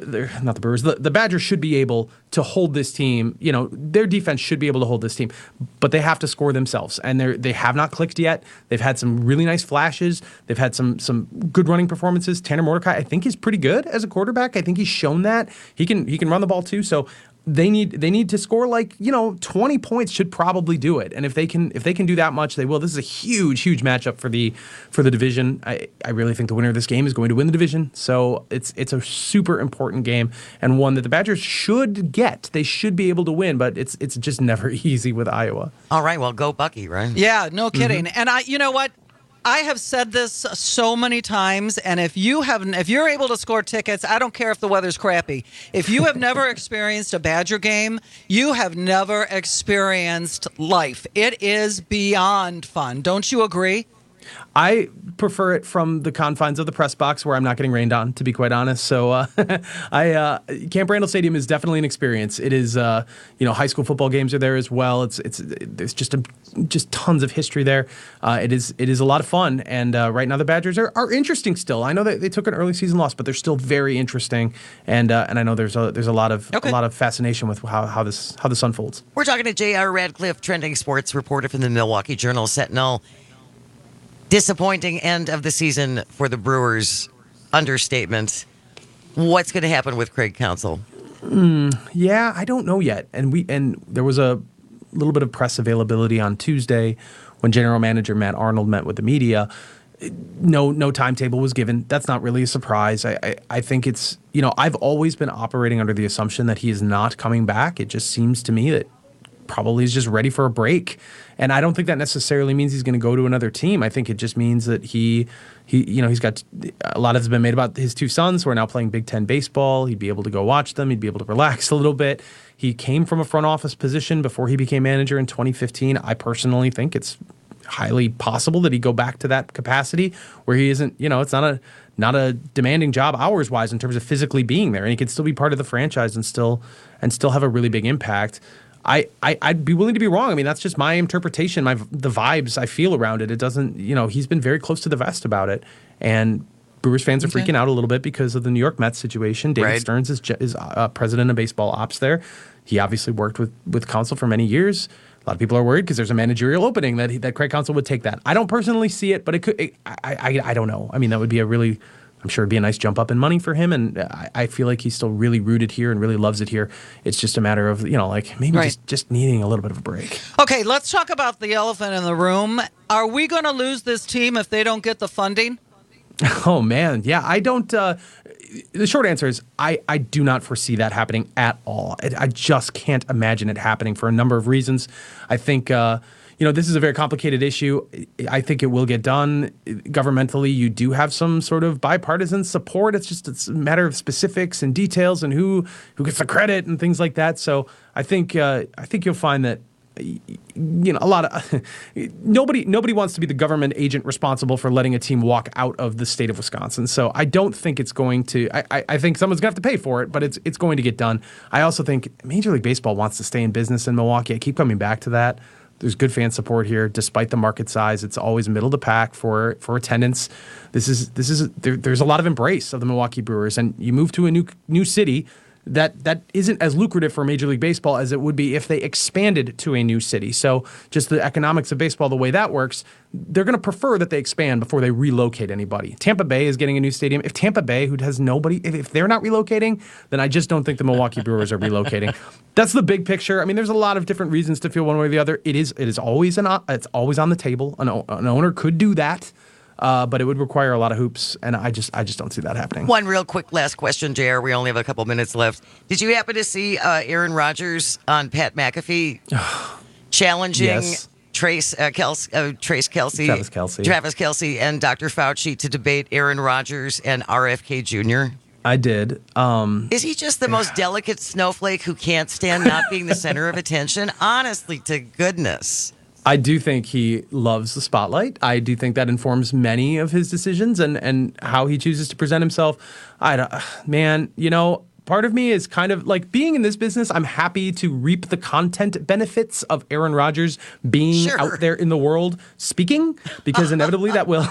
Badgers should be able to hold this team. Their defense should be able to hold this team, but they have to score themselves, and they have not clicked yet. They've had some really nice flashes. They've had some good running performances. Tanner Mordecai, I think, is pretty good as a quarterback. I think he's shown that he can run the ball too. So they need to score 20 points should probably do it. And if they can do that much, they will. This is a huge matchup for the division. I really think the winner of this game is going to win the division. So it's a super important game and one that the Badgers should get. They should be able to win, but it's just never easy with Iowa. All right, well, go Bucky, right? Yeah, no kidding. Mm-hmm. And you know what? I have said this so many times, and if you're able to score tickets, I don't care if the weather's crappy. If you have never experienced a Badger game, you have never experienced life. It is beyond fun. Don't you agree? I prefer it from the confines of the press box where I'm not getting rained on, to be quite honest. So Camp Randall Stadium is definitely an experience. It is, high school football games are there as well. There's just tons of history there. It is a lot of fun. And right now the Badgers are interesting still. I know that they took an early season loss, but they're still very interesting. And I know there's a lot of fascination with how this unfolds. We're talking to J.R. Radcliffe, trending sports reporter from the Milwaukee Journal-Sentinel. Disappointing end of the season for the Brewers. Understatement. What's going to happen with Craig Counsell? Yeah, I don't know yet. And there was a little bit of press availability on Tuesday when General Manager Matt Arnold met with the media. No timetable was given. That's not really a surprise. I think it's, I've always been operating under the assumption that he is not coming back. It just seems to me that probably is just ready for a break. And I don't think that necessarily means he's going to go to another team. I think it just means that he's got a lot has been made about his two sons who are now playing Big Ten baseball. He'd be able to go watch them. He'd be able to relax a little bit. He came from a front office position before he became manager in 2015. I personally think it's highly possible that he'd go back to that capacity where he isn't, it's not a demanding job hours wise in terms of physically being there, and he could still be part of the franchise and still have a really big impact. I'd be willing to be wrong. I mean, that's just my interpretation, the vibes I feel around it. It doesn't, he's been very close to the vest about it, and Brewers fans are freaking out a little bit because of the New York Mets situation. David Stearns is president of baseball ops there. He obviously worked with Counsell for many years. A lot of people are worried because there's a managerial opening that Craig Counsell would take that. I don't personally see it, but it could. I don't know. I mean, that would be I'm sure it'd be a nice jump up in money for him, and I feel like he's still really rooted here and really loves it here. It's just a matter of, maybe just needing a little bit of a break. Okay, let's talk about the elephant in the room. Are we going to lose this team if they don't get the funding? Oh, man. Yeah, I don't. The short answer is I do not foresee that happening at all. I just can't imagine it happening for a number of reasons. I think, this is a very complicated issue. I think it will get done. Governmentally, you do have some sort of bipartisan support. It's a matter of specifics and details and who gets the credit and things like that. So I think you'll find that a lot of nobody wants to be the government agent responsible for letting a team walk out of the state of Wisconsin. So I don't think it's going to. I think someone's going to have to pay for it, but it's going to get done. I also think Major League Baseball wants to stay in business in Milwaukee. I keep coming back to that. There's good fan support here, despite the market size. It's always middle of the pack for attendance. There's a lot of embrace of the Milwaukee Brewers, and you move to a new city. That isn't as lucrative for Major League Baseball as it would be if they expanded to a new city. So just the economics of baseball, the way that works, they're going to prefer that they expand before they relocate anybody. Tampa Bay is getting a new stadium. If Tampa Bay, who has nobody, if they're not relocating, then I just don't think the Milwaukee Brewers are relocating. That's the big picture. I mean, there's a lot of different reasons to feel one way or the other. It is always it's always on the table. An owner could do that. But it would require a lot of hoops, and I just don't see that happening. One real quick last question, JR. We only have a couple minutes left. Did you happen to see Aaron Rodgers on Pat McAfee challenging Travis Kelce and Dr. Fauci to debate Aaron Rodgers and RFK Jr.? I did. Is he just the most delicate snowflake who can't stand not being the center of attention? Honestly, to goodness. I do think he loves the spotlight. I do think that informs many of his decisions and how he chooses to present himself. Part of me is kind of like being in this business. I'm happy to reap the content benefits of Aaron Rodgers being out there in the world speaking, because inevitably that will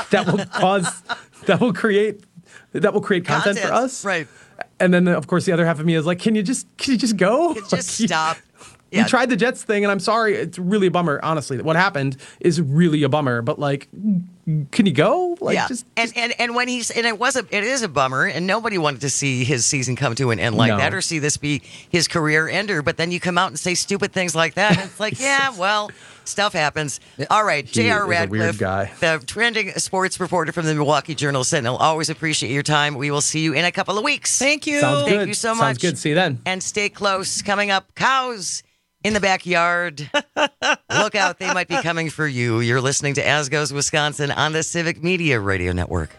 create content for us. Right. And then of course the other half of me is like, can you just go? Just stop. We tried the Jets thing, and I'm sorry. It's really a bummer, honestly. What happened is really a bummer. But, can you go? And when it is a bummer, and nobody wanted to see his season come to an end like that or see this be his career ender. But then you come out and say stupid things like that. And it's like, stuff happens. All right, J.R. Radcliffe, the trending sports reporter from the Milwaukee Journal-Sentinel. Always appreciate your time. We will see you in a couple of weeks. Thank you. Sounds good. Thank you so much. Sounds good. See you then. And stay close. Coming up, cows in the backyard. Look out, they might be coming for you. You're listening to As Goes Wisconsin on the Civic Media Radio Network.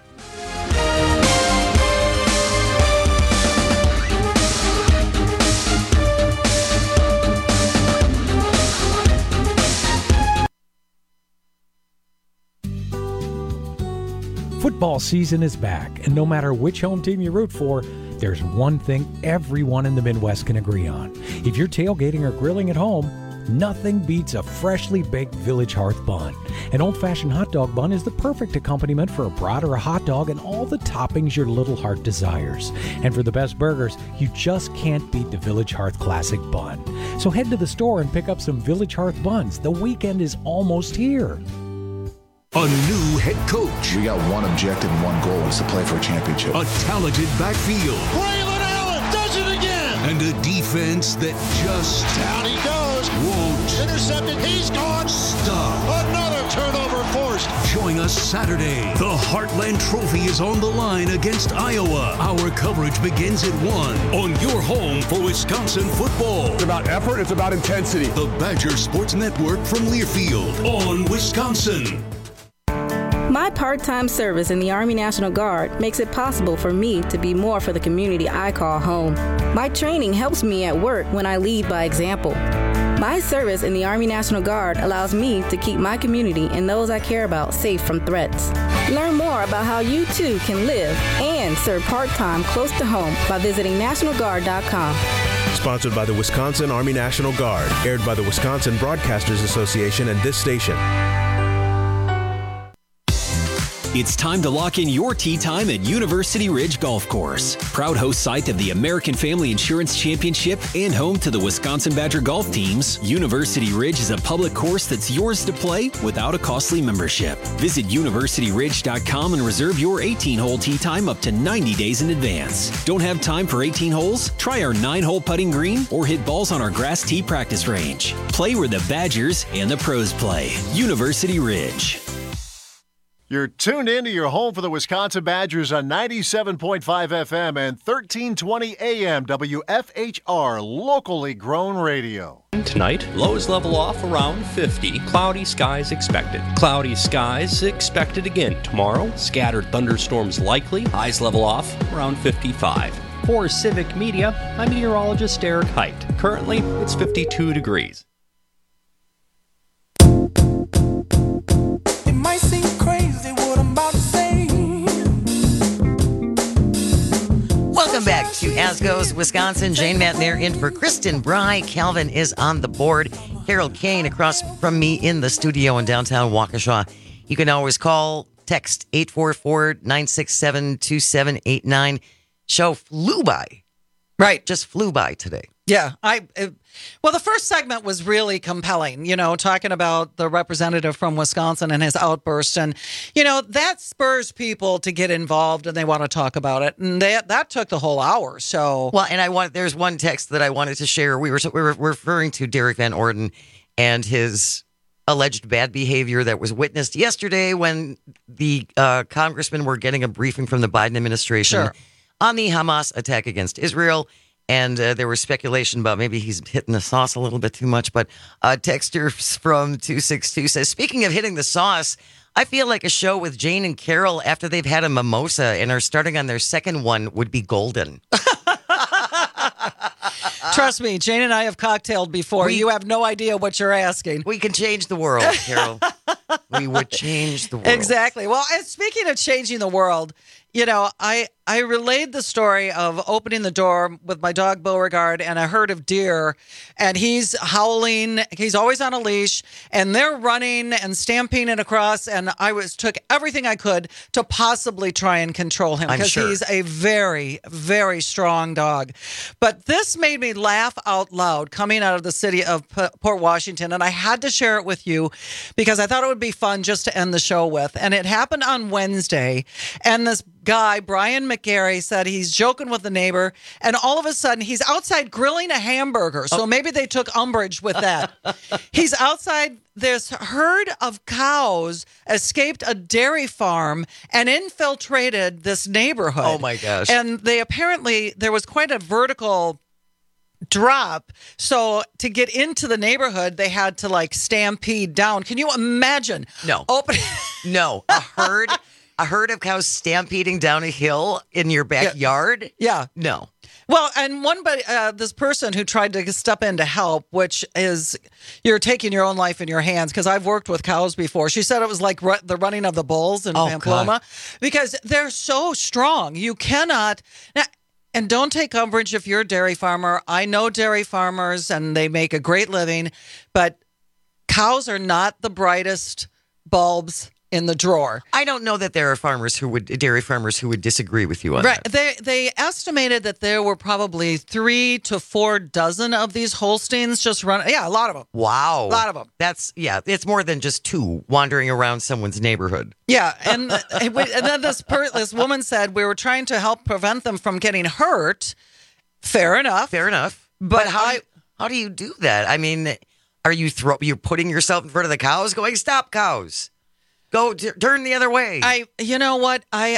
Football season is back, and no matter which home team you root for, there's one thing everyone in the Midwest can agree on. If you're tailgating or grilling at home, nothing beats a freshly baked Village Hearth bun. An old-fashioned hot dog bun is the perfect accompaniment for a brat or a hot dog and all the toppings your little heart desires. And for the best burgers, you just can't beat the Village Hearth Classic Bun. So head to the store and pick up some Village Hearth buns. The weekend is almost here. A new head coach. We got one objective and one goal, is to play for a championship. A talented backfield. Braylon Allen does it again. and a defense that just down he goes. Won't intercepted. He's gone. Stop. Another turnover forced. Join us Saturday. The Heartland Trophy is on the line against Iowa. Our coverage begins at 1 on your home for Wisconsin football. It's about effort. It's about intensity. The Badger Sports Network from Learfield on Wisconsin. My part-time service in the Army National Guard makes it possible for me to be more for the community I call home. My training helps me at work when I lead by example. My service in the Army National Guard allows me to keep my community and those I care about safe from threats. Learn more about how you too can live and serve part-time close to home by visiting NationalGuard.com. Sponsored by the Wisconsin Army National Guard. Aired by the Wisconsin Broadcasters Association and this station. It's time to lock in your tee time at University Ridge Golf Course. Proud host site of the American Family Insurance Championship and home to the Wisconsin Badger golf teams, University Ridge is a public course that's yours to play without a costly membership. Visit universityridge.com and reserve your 18-hole tee time up to 90 days in advance. Don't have time for 18 holes? Try our 9-hole putting green or hit balls on our grass tee practice range. Play where the Badgers and the pros play. University Ridge. You're tuned in to your home for the Wisconsin Badgers on 97.5 FM and 1320 AM WFHR, locally grown radio. Tonight, lows level off around 50. Cloudy skies expected. Cloudy skies expected again tomorrow. Scattered thunderstorms likely. Highs level off around 55. For Civic Media, I'm meteorologist Derek Height. Currently, it's 52 degrees. It might seem crazy what I'm about to say. Welcome back to As Goes Wisconsin. Jane Matnair in for Kristen Bry. Calvin is on the board. Carol Kane across from me in the studio in downtown Waukesha. You can always call, text 844-967-2789. Show flew by. Right. Just flew by today. Yeah. Well, the first segment was really compelling, talking about the representative from Wisconsin and his outburst. And, that spurs people to get involved and they want to talk about it. And that took the whole hour. So, well, and there's one text that I wanted to share. We were referring to Derek Van Orden and his alleged bad behavior that was witnessed yesterday when the congressmen were getting a briefing from the Biden administration on the Hamas attack against Israel. And there was speculation about maybe he's hitting the sauce a little bit too much. But texter from 262 says, speaking of hitting the sauce, I feel like a show with Jane and Carol after they've had a mimosa and are starting on their second one would be golden. Trust me, Jane and I have cocktailed before. You have no idea what you're asking. We can change the world, Carol. We would change the world. Exactly. Well, and speaking of changing the world, I relayed the story of opening the door with my dog Beauregard and a herd of deer, and he's howling. He's always on a leash, and they're running and stampeding across, and I took everything I could to possibly try and control him because he's a very, very strong dog. But this made me laugh out loud coming out of the city of Port Washington, and I had to share it with you because I thought it would be fun just to end the show with. And it happened on Wednesday, and this guy, Brian McGarry, said he's joking with the neighbor, and all of a sudden he's outside grilling a hamburger. So maybe they took umbrage with that. He's outside. This herd of cows escaped a dairy farm and infiltrated this neighborhood. Oh my gosh. And there was quite a vertical drop. So to get into the neighborhood, they had to stampede down. Can you imagine? No. No. A herd of cows stampeding down a hill in your backyard? Yeah. No. Well, and this person who tried to step in to help, which is you're taking your own life in your hands, because I've worked with cows before. She said it was like the running of the bulls in Pamplona because they're so strong. You cannot. And don't take umbrage if you're a dairy farmer. I know dairy farmers and they make a great living, but cows are not the brightest bulbs in the drawer. I don't know that there are dairy farmers who would disagree with you on that. They estimated that there were probably 3 to 4 dozen of these Holsteins just running. Yeah, a lot of them. Wow. A lot of them. It's more than just 2 wandering around someone's neighborhood. Yeah, and then this woman said we were trying to help prevent them from getting hurt. Fair enough. But how do you do that? I mean, are you're putting yourself in front of the cows, going, "Stop, cows, go turn the other way"? You know what? I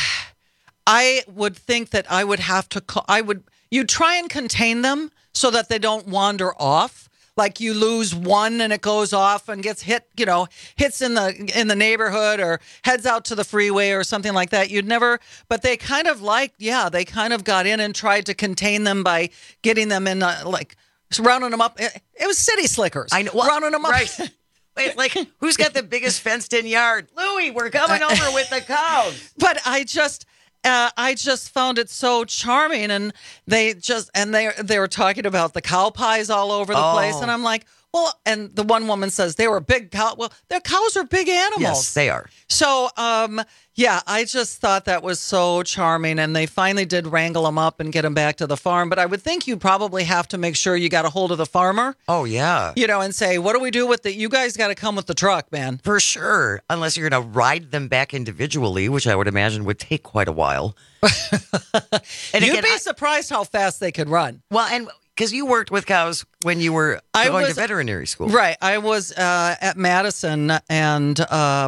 would think that I would have to. You try and contain them so that they don't wander off. Like you lose one and it goes off and gets hit, hits in the neighborhood or heads out to the freeway or something like that. You'd never, but they kind of they kind of got in and tried to contain them by getting them in, rounding them up. It was city slickers. I know. Rounding them up. Right. Wait, who's got the biggest fenced in yard? Louie, we're coming over with the cows. But I just found it so charming, and they were talking about the cow pies all over the place, and I'm like, well, and the one woman says they were big cow. Well, their cows are big animals. Yes, they are. So, I just thought that was so charming, and they finally did wrangle them up and get them back to the farm. But I would think you probably have to make sure you got a hold of the farmer. Oh, yeah. And say, what do we do with the? You guys got to come with the truck, man. For sure. Unless you're going to ride them back individually, which I would imagine would take quite a while. And you'd be surprised how fast they could run. Well, and because you worked with cows when you were going to veterinary school. Right. I was at Madison, and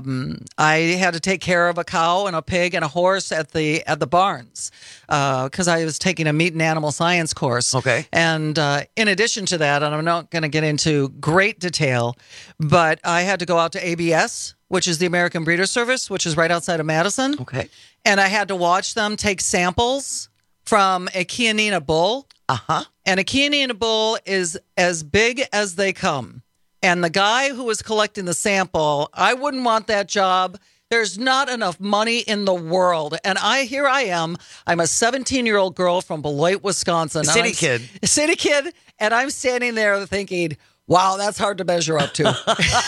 I had to take care of a cow and a pig and a horse at the barns because I was taking a meat and animal science course. Okay. And in addition to that, and I'm not going to get into great detail, but I had to go out to ABS, which is the American Breeder Service, which is right outside of Madison. Okay. And I had to watch them take samples from a Chianina bull. Uh-huh. And a Chianina bull is as big as they come. And the guy who was collecting the sample, I wouldn't want that job. There's not enough money in the world. And here I am. I'm a 17-year-old girl from Beloit, Wisconsin. City kid. And I'm standing there thinking, wow, that's hard to measure up to.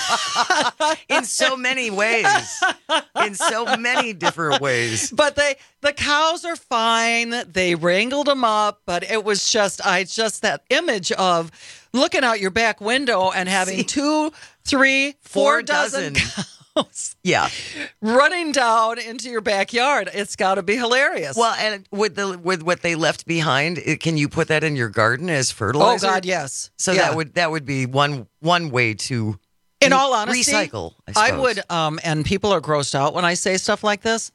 In so many ways. In so many different ways. But the cows are fine. They wrangled them up, but it was just that image of looking out your back window and having 2, 3, 4 dozen cows. Yeah. Running down into your backyard. It's got to be hilarious. Well, and with what they left behind, can you put that in your garden as fertilizer? Oh God, yes. So that would be one way to in all honesty, recycle. I would and people are grossed out when I say stuff like this.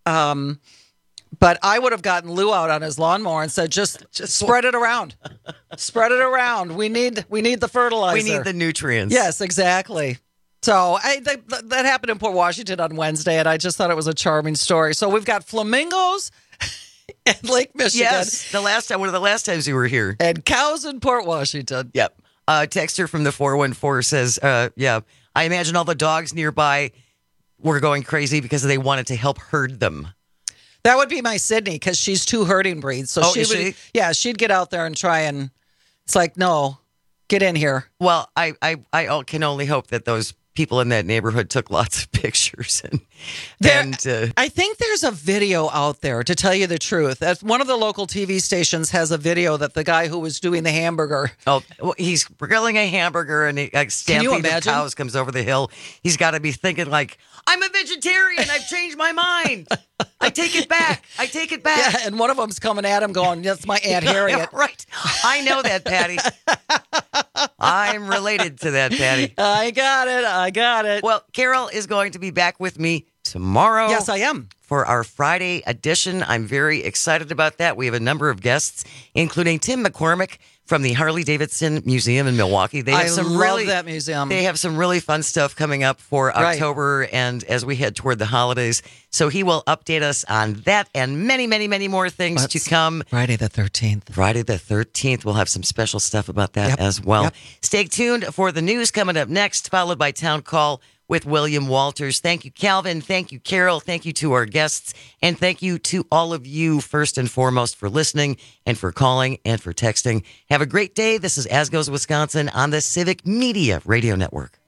But I would have gotten Lou out on his lawnmower and said, just spread it around. Spread it around. We need the fertilizer. We need the nutrients. Yes, exactly. So that happened in Port Washington on Wednesday, and I just thought it was a charming story. So we've got flamingos in Lake Michigan. Yes, one of the last times you were here. And cows in Port Washington. Yep. Texter from the 414 says, I imagine all the dogs nearby were going crazy because they wanted to help herd them. That would be my Sydney, because she's 2 herding breeds. So she'd get out there and try, and it's like, no, get in here. Well, I can only hope that those people in that neighborhood took lots of pictures. I think there's a video out there, to tell you the truth. One of the local TV stations has a video that the guy who was doing the hamburger. Oh, well, he's grilling a hamburger, and a stampede of cows comes over the hill. He's got to be thinking like, I'm a vegetarian. I've changed my mind. I take it back. Yeah, and one of them's coming at him going, that's my Aunt Harriet. Right. I know that, Patty. I'm related to that, Patty. I got it. Well, Carol is going to be back with me tomorrow. Yes, I am. For our Friday edition. I'm very excited about that. We have a number of guests, including Tim McCormick from the Harley-Davidson Museum in Milwaukee. I love that museum. They have some really fun stuff coming up for October and as we head toward the holidays. So he will update us on that and many, many, many more things to come. Friday the 13th. Friday the 13th. We'll have some special stuff about that as well. Yep. Stay tuned for the news coming up next, followed by Town Call with William Walters. Thank you, Calvin. Thank you, Carol. Thank you to our guests. And thank you to all of you, first and foremost, for listening and for calling and for texting. Have a great day. This is As Goes Wisconsin on the Civic Media Radio Network.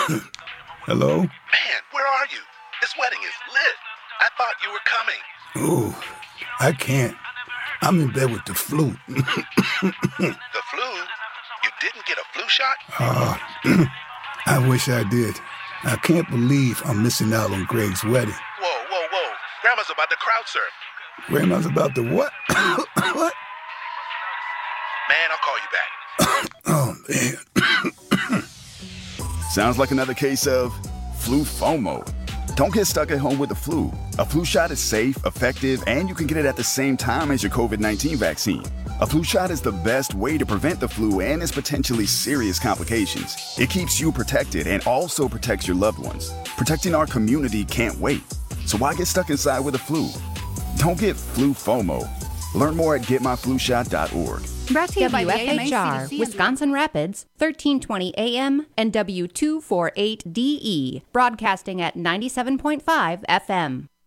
Hello? Man, where are you? This wedding is lit. I thought you were coming. Oh, I can't. I'm in bed with the flu. The flu? You didn't get a flu shot? I wish I did. I can't believe I'm missing out on Greg's wedding. Whoa. Grandma's about to crowd surf. Grandma's about to what? What? Man, I'll call you back. Oh, man. Sounds like another case of flu FOMO. Don't get stuck at home with the flu. A flu shot is safe, effective, and you can get it at the same time as your COVID-19 vaccine. A flu shot is the best way to prevent the flu and its potentially serious complications. It keeps you protected and also protects your loved ones. Protecting our community can't wait. So why get stuck inside with the flu? Don't get flu FOMO. Learn more at getmyflushot.org. Brought to you by FHR, Wisconsin Rapids, 1320 AM and W248DE, broadcasting at 97.5 FM.